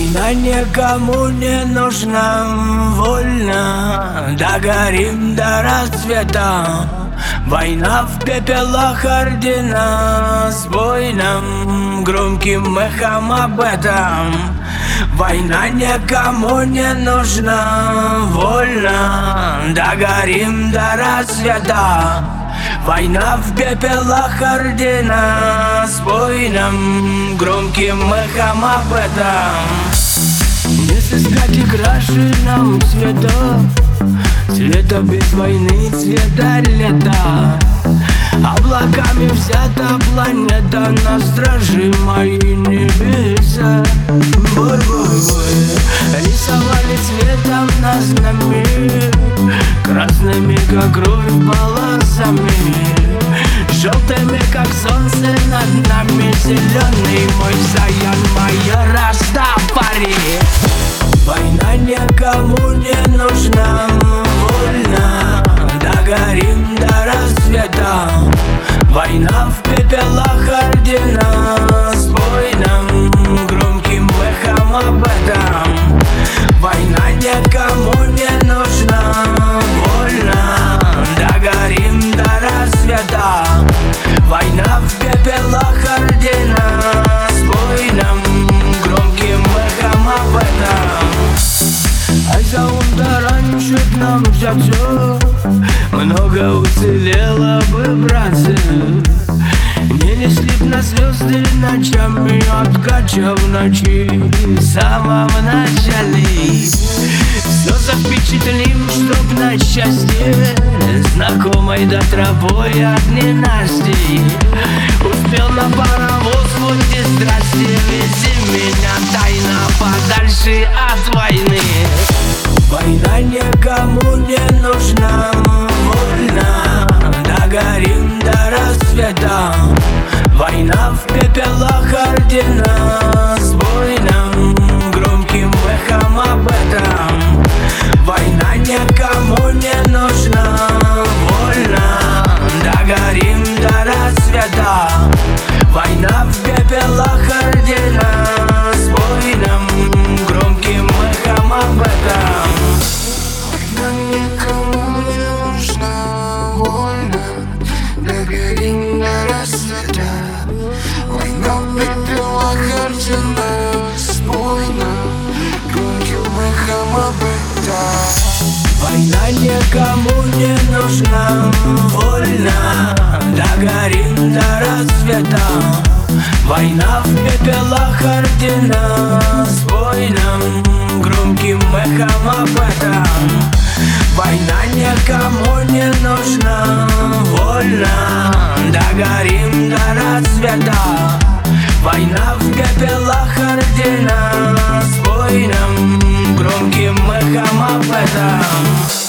Война никому не нужна, вольно догорим до рассвета. Война в пепелах ордена, с воином громким эхом об этом. Война никому не нужна, вольно догорим до рассвета. Война в пепелах ордена, с воином громким эхом об этом. Не сыскать и краше нам цвета, цвета без войны, цвета лета. Облаками взята планета, на страже мои небеса. Бой-бой-бой, рисовали цветом на знамя, красными, как кровь, полосами, желтыми, как солнце над нами, зеленый мой заян, моя Растафари. Война никому не нужна, вольно догорим до рассвета. Война в пепелах ордена, с воином громким эхом об этом. Война никому не нужна, вольно догорим до рассвета. Война в пепелах ордена, с воином громким эхом об этом. Ай, за раньше к нам взяться, много уцелело бы, братцы. Не несли б на звезды ночами, откача в ночи в самом начале. Все запечатлим, чтоб на счастье знакомой до тропой от ненастья. Успел на паровоз, вот и здрасте, вези меня тайно подальше от войны. Война никому не нужна, вольно догорим до рассвета. Война в пепелах ордена, с воином громким эхом об этом. Война никому не нужна, вольно догорим до рассвета. Война в пепелах ордена, с воином громким эхом об этом. Война никому не нужна, вольно догорим до рассвета. Война в пепелах ордена, с воином громким эхом об этом. Война никому не нужна, вольно догорим до рассвета. Война в пепелах ордена, с воином громким эхом об этом. Война никому не нужна, вольно догорим до рассвета. Война в пепелах ордена, с воином громким эхом об этом.